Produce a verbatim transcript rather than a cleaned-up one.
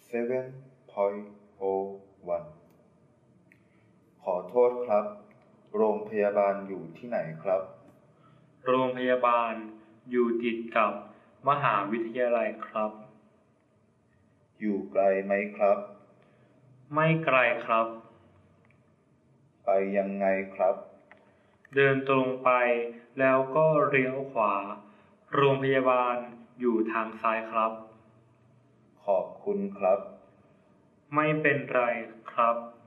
seven point oh one ขอโทษครับโรงพยาบาลอยู่ที่ไหนครับโรงพยาบาลอยู่ติดกับมหาวิทยาลัยครับอยู่ไกลไหมครับไม่ไกลครับไปยังไงครับเดินตรงไปแล้วก็เลี้ยวขวาโรงพยาบาลอยู่ทางซ้ายครับขอบคุณครับไม่เป็นไรครับ